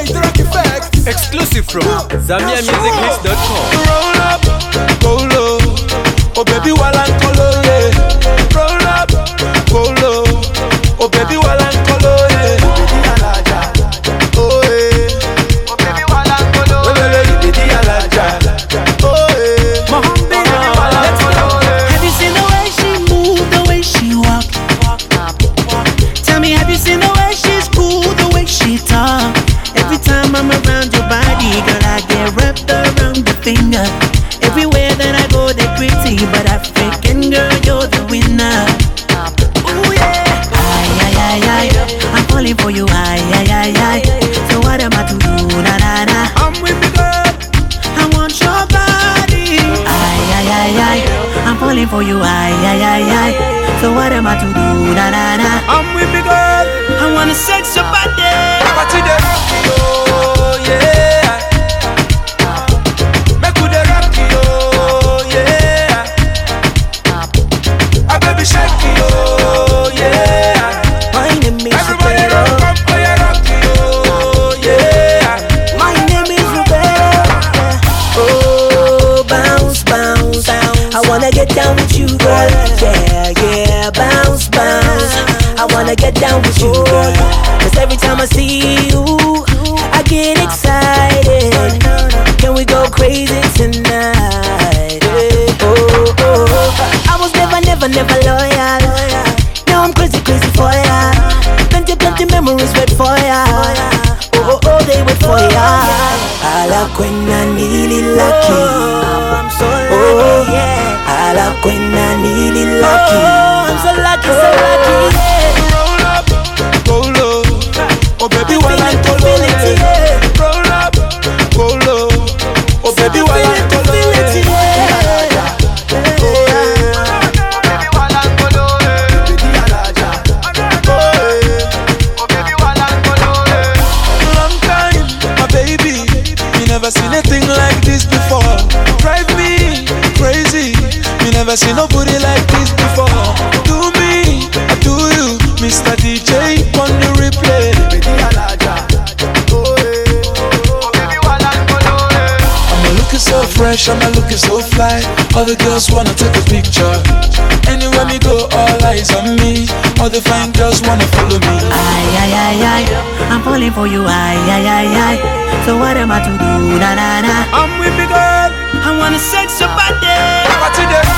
Exclusive from ZambiaMusicHits.com. Roll up, go low. Oh baby, while I'm colo, yeah. Roll up, go low. Oh baby, while I'm colo, yeah. Oh yeah. Oh baby, while I'm colo, oh yeah. Have you seen the way she move, the way she walk? Tell me, have you seen the way she's cool, the way she talk? Every time I'm around your body, girl, I get wrapped around the finger. Everywhere that I go, they're pretty, but African girl, you're the winner. Ooh yeah, ay, I'm falling for you, ay. So what am I to do, na. I'm with the girl. I want your body, ay. I'm falling for you, ay. So what am I to do, na. I'm with the girl. I wanna sex your body. Party the rock, oh yeah. Make we the rock, oh yeah. A baby shake, oh yeah. My name is Everybody Roberto. rock, oh yeah, rock, oh yeah. My name is Roberto. Oh, bounce. I wanna get down with you, girl. Yeah, bounce. I wanna get down with you, girl. Cause every time I see you, I get excited. Can we go crazy tonight? Oh. I was never loyal. Now I'm crazy for ya. Plenty memories wait for ya. Oh, they wait for ya. I like when I nearly lucky. I'm so lucky, yeah. I like when I nearly lucky. I'm so lucky, yeah. Roll up, go low. Oh baby, while I'm colo, yeah. roll up, go low. Oh baby, while I'm colo, long time, my baby. Me never seen anything like this before. Drive me crazy. Me never seen nobody like this before. Do me, I do you, Mr. DJ on the replay. I'm looking so fresh, I'm looking so fly. All the girls wanna take a picture. Anywhere me go, all eyes on me. All the fine girls wanna follow me. Ay, I'm falling for you, ay. So what am I to do, na. I'm with the girl. I wanna sex your body. Party the